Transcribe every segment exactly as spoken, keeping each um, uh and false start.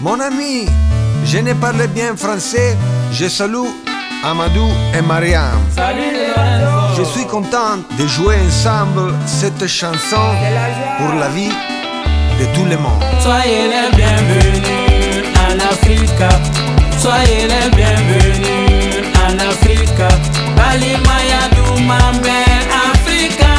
Mon ami, je ne parle bien français, je salue Amadou et Mariam. Salut Lorenzo. Je suis content de jouer ensemble cette chanson pour la vie de tout le monde. Soyez les bienvenus en Afrique. Soyez les bienvenus en Afrique. Balimaya Dumambe Africa.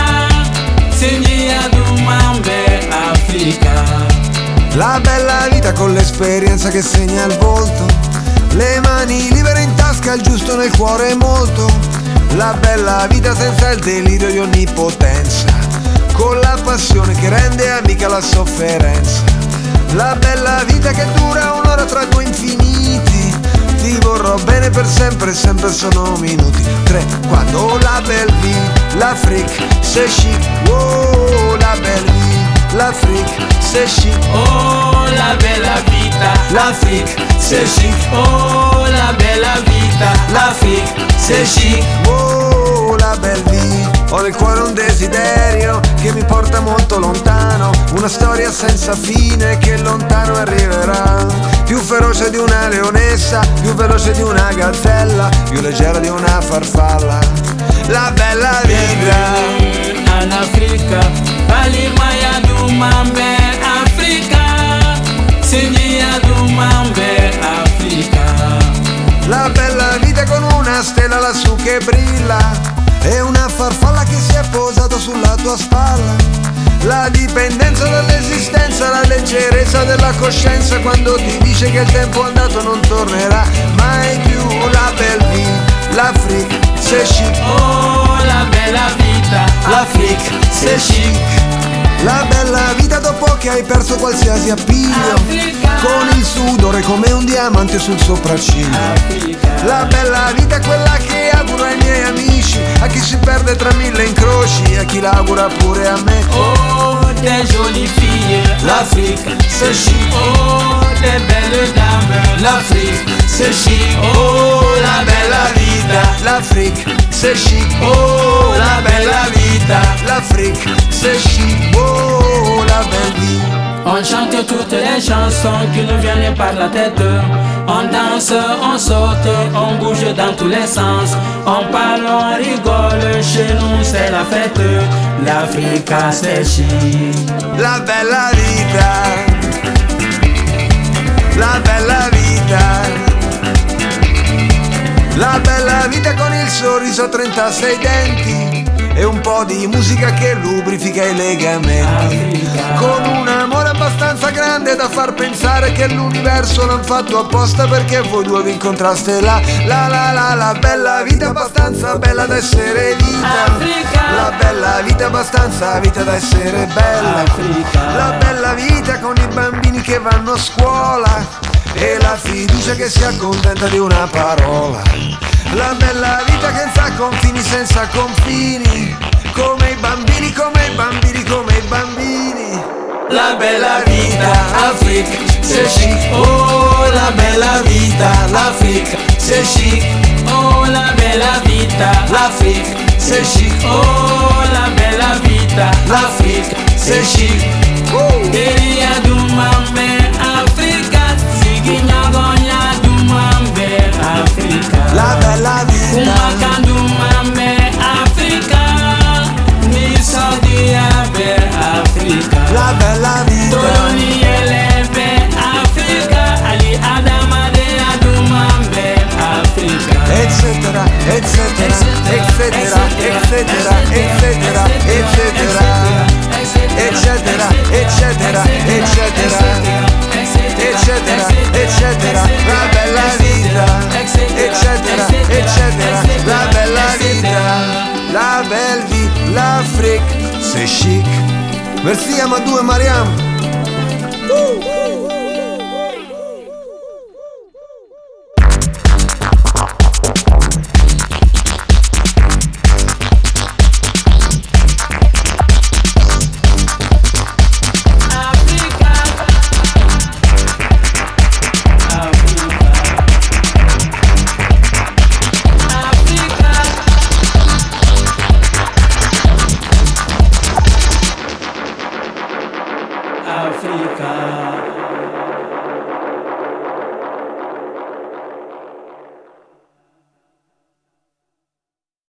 Singia Dumambe Africa. La bella vita con l'esperienza che segna il volto, le mani libere in tasca, il giusto nel cuore molto. La bella vita senza il delirio di onnipotenza, con la passione che rende amica la sofferenza. La bella vita che dura un'ora tra due infiniti, ti vorrò bene per sempre, sempre sono minuti. Tre, quando la belle vie, l'Afrique, c'est chic. Oh, la belle vie, l'Afrique, c'est chic. Oh, la bella vita, l'Afrique, c'est chic. Oh, la bella vita, l'Afrique, c'est chic. Oh, la belle vie. Ho nel cuore un desiderio che mi porta molto lontano, una storia senza fine che lontano arriverà. Più feroce di una leonessa, più veloce di una gazzella, più leggera di una farfalla. La bella vita in Africa, Balimaya Dumambe Africa, Singia Dumambe Africa. La bella vita con una stella lassù che brilla e una farfalla che si è posata sulla tua spalla. La dipendenza dall'esistenza, la leggerezza della coscienza quando ti dice che il tempo andato non tornerà mai più. La belle vie, l'Afrique, c'est chic. Oh, la bella vita, l'Afrique, c'est chic. La bella vita dopo che hai perso qualsiasi appiglio, Africa. con il sudore come un diamante sul sopracciglio. Africa. La bella vita è quella che auguro ai miei amici, a chi si perde tra mille incroci, a chi l'augura pure a me. Oh, des jolies filles, l'Afrique, c'est chic. Oh, des belles dames, l'Afrique, c'est chic. Oh, la bella vita, L'Afrique, c'est chic. oh, la bella vita. L'Afrique, c'est chic. Oh, la belle vie. On chante toutes les chansons qui nous viennent par la tête. On danse, on saute, on bouge dans tous les sens. On parle, on rigole, chez nous c'est la fête. L'Afrique c'est chic. La bella vita, la bella vita. La bella vita con il sorriso a trentasei denti e un po' di musica che lubrifica i legamenti, Africa. con un amore abbastanza grande da far pensare che l'universo l'han fatto apposta perché voi due vi incontraste là. La la la la bella vita abbastanza bella da essere vita. Africa. La bella vita abbastanza vita da essere bella. Africa. La bella vita con i bambini che vanno a scuola e la fiducia che si accontenta di una parola. La bella vita che senza confini, senza confini, come i bambini, come i bambini, come i bambini. La bella vita, Afrique, c'est chic. Oh, la bella vita, l'Afrique, c'est chic. Oh, la bella vita, l'Afrique, c'est chic. Oh, la bella vita, l'Afrique, c'est chic. Oh. Deria Dumambe Africa, Siginyagonya Dumambe Africa. La bella vita, Umaka Dumambe Africa, Nisodia Be Africa. la bella vita, Toloni Elebe Africa, Ali Adamade Adumambe Africa. eccetera, eccetera, eccetera, eccetera, eccetera, eccetera, eccetera, eccetera, eccetera, eccetera, eccetera, la bella vita, eccetera, eccetera, la bella vita, la belle vie, l'Afrique, c'est chic. Merci Amadou et Mariam.